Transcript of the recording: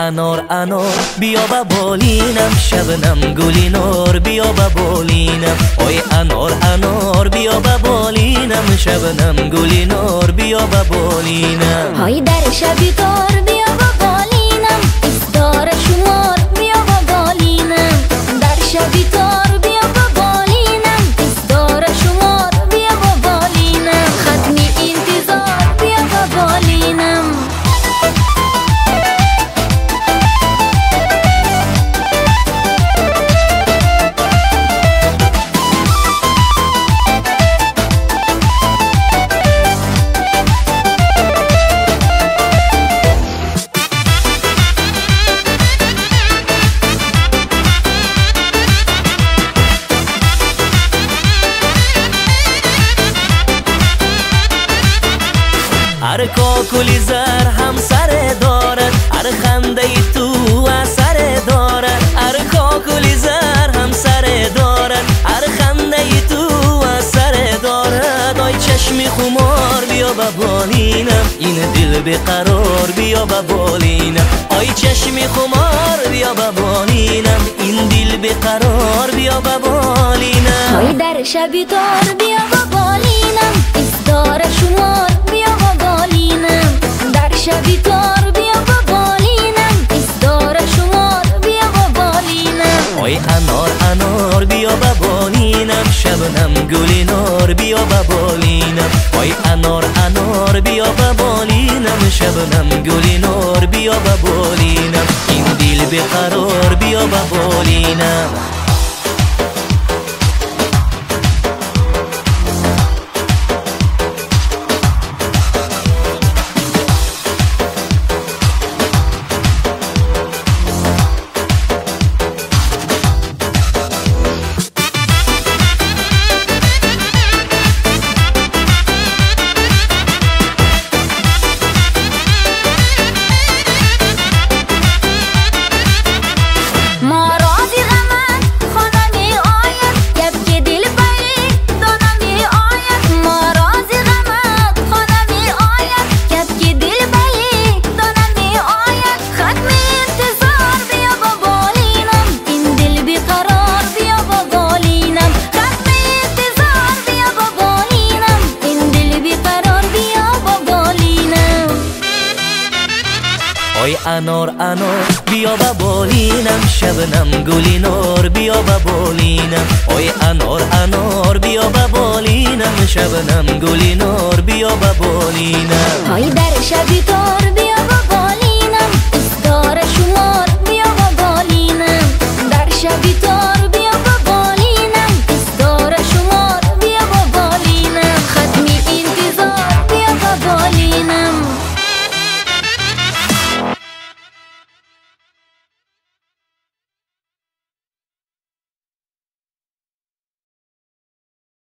انار انار بیا با بالینم، شبنم گلی نار بیا با بالینم. آی انار انار بیا با بالینم، شبنم گلی نار بیا با بالینم. های در شبی تار بیا با بالینم، ایستار شمار بیا با بالینم. در شبی تار بیا با بالینم، ایستار شمار بیا با بالینم. ختمی انتظار بیا با بالینم. هر کاکلی زر هم سر دارد، هر خنده تو اثر دارد. هر کاکلی زر هم سر دارد، هر خنده تو اثر دارد. آی چشمی خمار بیا با بالینم، این دل بیقرار بیا با بالینم. آی چشمی خمار بیا با بالینم، این دل بیقرار بیا با بالینم. های در شبی تار بیا با بالینم، ایستار شمار بیا با بالینم. در شبی تار بیا با بالینم، ایستار شمار بیا با بالینم. آی انار انار بیا با بالینم، شبنم گلی نار بیا با بالینم. آی انار انار بیا با بالینم، شبنم گلی نار بیا با بالینم. این دل بیقرار بیا با بالینم. آی انار انار بیا با بالینم، شبنم گلی نار بیا با بالینم. آی انار انار بیا با بالینم، شبنم گلی نار بیا با بالینم. های در شبی تار بیا